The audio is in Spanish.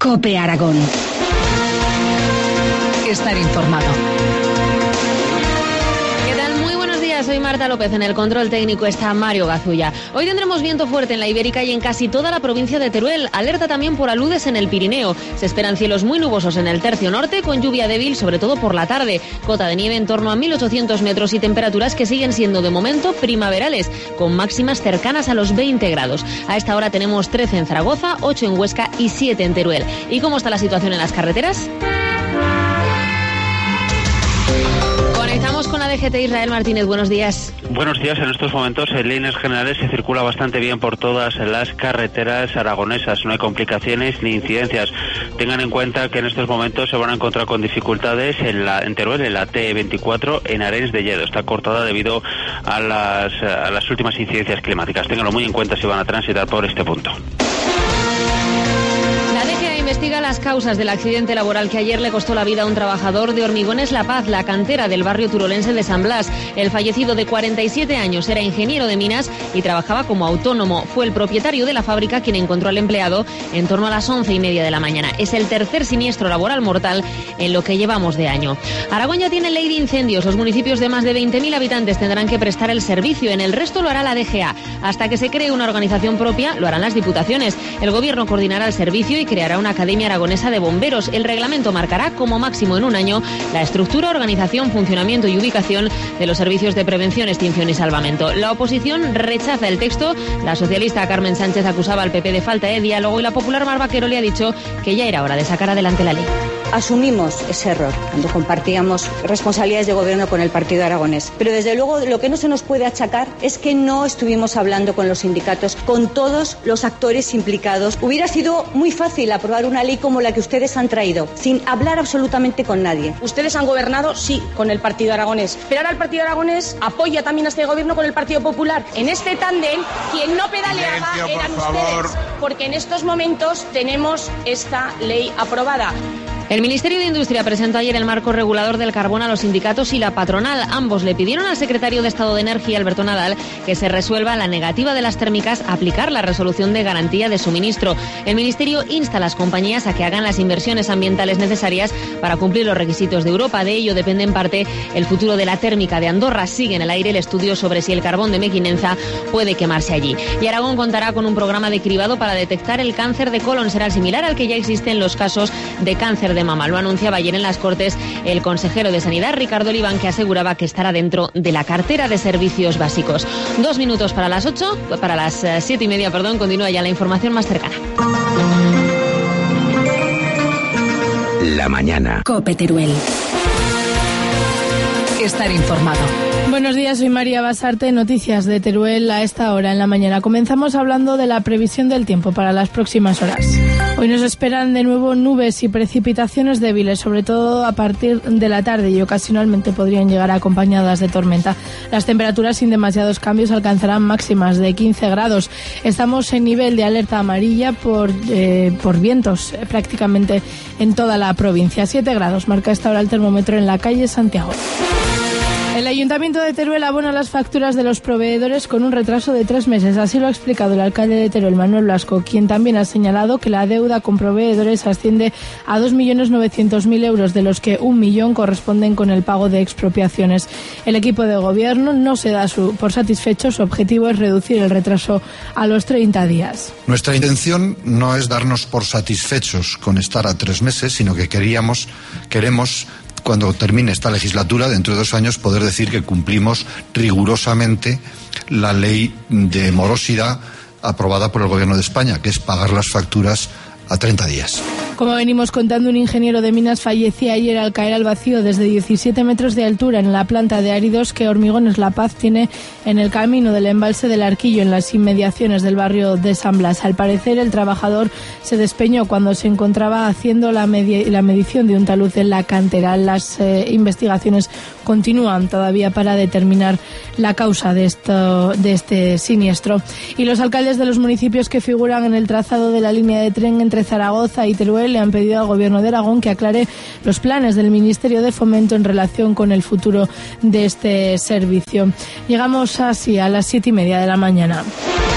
COPE Aragón. Estar informado. Soy Marta López, en el control técnico está Mario Gazulla. Hoy tendremos viento fuerte en la Ibérica y en casi toda la provincia de Teruel. Alerta también por aludes en el Pirineo. Se esperan cielos muy nubosos en el tercio norte, con lluvia débil, sobre todo por la tarde. Cota de nieve en torno a 1.800 metros y temperaturas que siguen siendo de momento primaverales, con máximas cercanas a los 20 grados. A esta hora tenemos 13 en Zaragoza, 8 en Huesca y 7 en Teruel. ¿Y cómo está la situación en las carreteras? Conectamos con la DGT. Israel Martínez, buenos días. Buenos días. En estos momentos, en líneas generales, se circula bastante bien por todas las carreteras aragonesas. No hay complicaciones ni incidencias. Tengan en cuenta que en estos momentos se van a encontrar con dificultades en Teruel, en la T24, en Arenys de Lledó. Está cortada debido a las últimas incidencias climáticas. Ténganlo muy en cuenta si van a transitar por este punto. Investiga las causas del accidente laboral que ayer le costó la vida a un trabajador de Hormigones La Paz, la cantera del barrio turolense de San Blas. El fallecido, de 47 años, era ingeniero de minas y trabajaba como autónomo. Fue el propietario de la fábrica quien encontró al empleado en torno a las 11:30 de la mañana. Es el tercer siniestro laboral mortal en lo que llevamos de año. Aragón ya tiene ley de incendios. Los municipios de más de 20.000 habitantes tendrán que prestar el servicio. En el resto lo hará la DGA. Hasta que se cree una organización propia, lo harán las diputaciones. El gobierno coordinará el servicio y creará una Academia Aragonesa de Bomberos. El reglamento marcará como máximo en un año la estructura, organización, funcionamiento y ubicación de los servicios de prevención, extinción y salvamento. La oposición rechaza el texto. La socialista Carmen Sánchez acusaba al PP de falta de diálogo y la popular Mar Vaquero le ha dicho que ya era hora de sacar adelante la ley. Asumimos ese error cuando compartíamos responsabilidades de gobierno con el Partido Aragonés. Pero desde luego lo que no se nos puede achacar es que no estuvimos hablando con los sindicatos, con todos los actores implicados. Hubiera sido muy fácil aprobar una ley como la que ustedes han traído, sin hablar absolutamente con nadie. Ustedes han gobernado, sí, con el Partido Aragonés, pero ahora el Partido Aragonés apoya también a este gobierno con el Partido Popular. En este tándem, quien no pedaleaba eran ustedes, porque en estos momentos tenemos esta ley aprobada. El Ministerio de Industria presentó ayer el marco regulador del carbón a los sindicatos y la patronal. Ambos le pidieron al secretario de Estado de Energía, Alberto Nadal, que se resuelva la negativa de las térmicas a aplicar la resolución de garantía de suministro. El Ministerio insta a las compañías a que hagan las inversiones ambientales necesarias para cumplir los requisitos de Europa. De ello depende en parte el futuro de la térmica de Andorra. Sigue en el aire el estudio sobre si el carbón de Mequinenza puede quemarse allí. Y Aragón contará con un programa de cribado para detectar el cáncer de colon. Será similar al que ya existe en los casos de cáncer de mama. Lo anunciaba ayer en las Cortes el consejero de Sanidad, Ricardo Oliván, que aseguraba que estará dentro de la cartera de servicios básicos. 2 minutos para las 7:30, continúa ya la información más cercana. La mañana. COPE Teruel. Estar informado. Buenos días, soy María Basarte, noticias de Teruel a esta hora en la mañana. Comenzamos hablando de la previsión del tiempo para las próximas horas. Hoy nos esperan de nuevo nubes y precipitaciones débiles, sobre todo a partir de la tarde, y ocasionalmente podrían llegar acompañadas de tormenta. Las temperaturas sin demasiados cambios alcanzarán máximas de 15 grados. Estamos en nivel de alerta amarilla por vientos prácticamente en toda la provincia. 7 grados marca esta hora el termómetro en la calle Santiago. El Ayuntamiento de Teruel abona las facturas de los proveedores con un retraso de 3 meses. Así lo ha explicado el alcalde de Teruel, Manuel Blasco, quien también ha señalado que la deuda con proveedores asciende a 2.900.000 euros, de los que 1 millón corresponden con el pago de expropiaciones. El equipo de gobierno no se da por satisfecho. Su objetivo es reducir el retraso a los 30 días. Nuestra intención no es darnos por satisfechos con estar a 3 meses, sino que queremos, cuando termine esta legislatura, dentro de 2 años, poder decir que cumplimos rigurosamente la ley de morosidad aprobada por el Gobierno de España, que es pagar las facturas a 30 días. Como venimos contando, un ingeniero de minas fallecía ayer al caer al vacío desde 17 metros de altura en la planta de áridos que Hormigones La Paz tiene en el camino del embalse del Arquillo, en las inmediaciones del barrio de San Blas. Al parecer, el trabajador se despeñó cuando se encontraba haciendo la medición de un talud en la cantera. Las investigaciones continúan todavía para determinar la causa de este siniestro. Y los alcaldes de los municipios que figuran en el trazado de la línea de tren entre Zaragoza y Teruel le han pedido al Gobierno de Aragón que aclare los planes del Ministerio de Fomento en relación con el futuro de este servicio. Llegamos así a las 7:30 de la mañana.